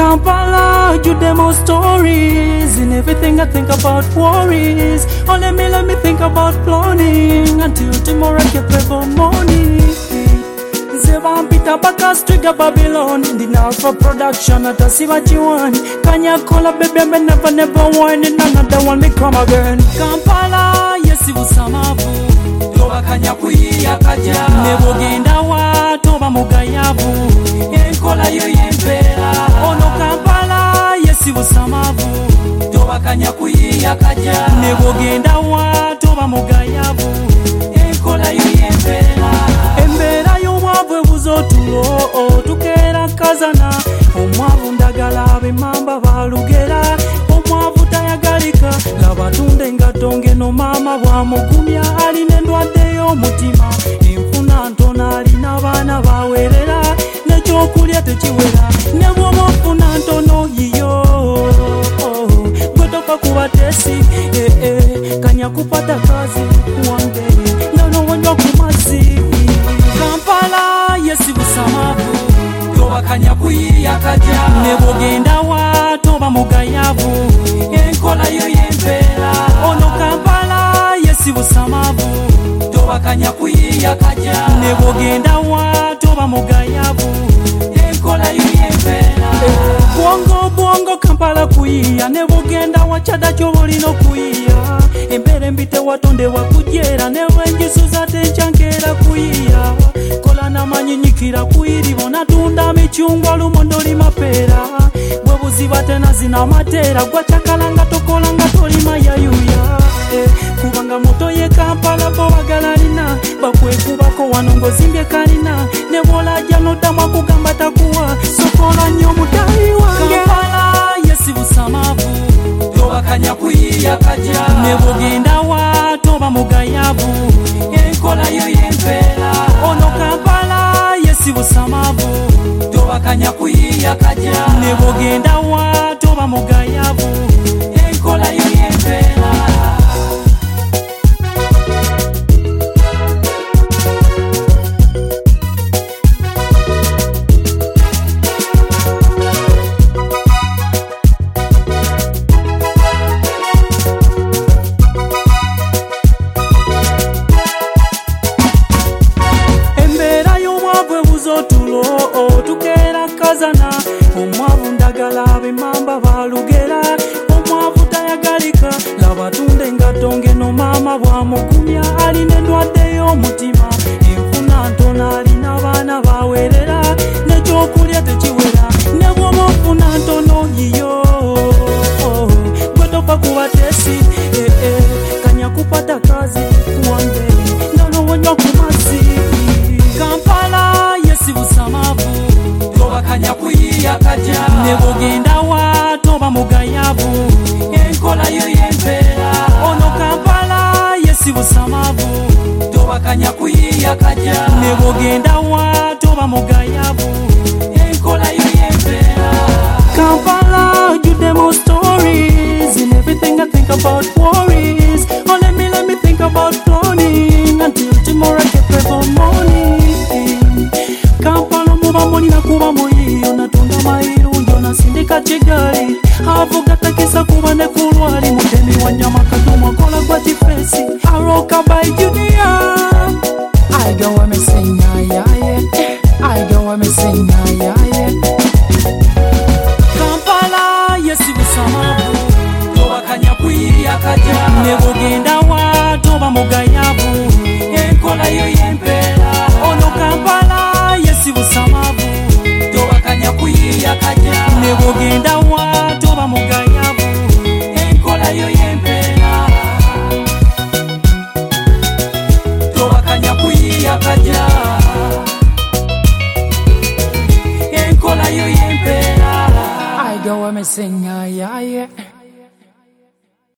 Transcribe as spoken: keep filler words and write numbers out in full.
Kampala, you demo stories. In everything I think about worries. Only me let me think about planning. Until tomorrow I get paid for money. Seven Peter Bacchus trigger Babylon. The Alpha production at a see what you want. Can you call a baby and never never want in another one me come again. Kampala, yes it was samavu. Toba kanya kuiya kaja. Nebo genda wa toba mugayavu. Enkola yo yempera. Ono Kampala, yes it was samavu. Toba kanya kuiya kaja. Nebo genda wa toba mugayavu. Enkola yo yempera. Embera yo mwavu buzotulo tukera kazana. Omwavu ndagala bimamba balugera. Omwavu tayagalika labatunde ngatonge no mama bwamugumya aline endwadde y'omutima. Enfuna ntona alina baana bawerera nekyokulya tekiwera. Ne bw'oba ofuna ntono yiyo gwetoka kuba tesi eh, eh, kanya kupata kazi kuwangeri nanowonywa ku mazzi. Kampala yesi busamavu toba kanya kuyiya kaja. Ne bw'ogenda wa toba mugayavu enkola yo yempera. Ono Kampala yesi busamavu toba kanya kuyiya kaja. Ne bw'ogenda wa toba mugayavu enkola yo yempera. Bwongo bwongo Kampala kuyiya. Ne bw'ogenda wa kyada ky'olina okuyiya. Embera mbite watonde wakujera. Ne bwenjisuza tenkyankera kuyiya. Kola namanyinyikira kuyiribo natunda michungwa lumondo limapera. Bwe buziba tena zina matera. Gwachakalanga tokolanga tolima yayuya. Eh, kubanga moto ye Kampala bo bagalalina. Bakwekubako wano ngozimbye kalina. Ne bw'olajja notamwa kugamba takuwa. Sokola nnyo mutayi wange. Kampala yesi busamavu toba kanya kuyiya kaja. Ne bw'ogenda wa toba mugayavu enkola yo yempera. Ono Kampala yesi busamavu toba kanya kuyiya kaja. Ne bw'ogenda wa toba mugayavu enkola yo yempera. Tulo tukera kazana. Omwavu ndagala bimamba balugera. Omwavu tayagalika labatunde ngatonge no mama bwamugumya aline endwadde y'omutima. Enfuna ntona alina baana bawerera nekyokulya tekiwera. Ne bw'oba ofuna ntono yiyo gwetoka kuba tesi eh, eh, kanya kupata kazi kuwangeri nanowonywa ku mazzi. Kampala yesi busamavu toba kanya kuyiya kaja. Ne bw'ogenda wa toba mugayavu enkola yo yempera. Ono Kampala yesi busamavu toba kanya kuyiya kaja. Ne bw'ogenda wa toba mugayavu enkola yo yempera. Kampala you demo stories. In everything I think about worries. Oh let me let me think about planning. Until tomorrow I get paid for money. Kampala muba mulina kuba muyiyo. Natunda mayirunjo nasindika kigali. Avuga takisa kuba ne kulwali. Mutemi wa nyama katuma kola kwa tifesi. Aroka by Junior. I go wa me sing ya ya. I go wa me sing ya ya. Kampala yesi busamavu toba kanya kuyiya kaja. Ne bw'ogenda wa toba mugayavu enkola yo yempera. Ono Kampala yesi busamavu toba kanya kuyiya kaja. Ne bw'ogenda wa toba mugayavu enkola yo yempera. Toba kanya kuyiya kaja enkola yo yempera. I go wa me sing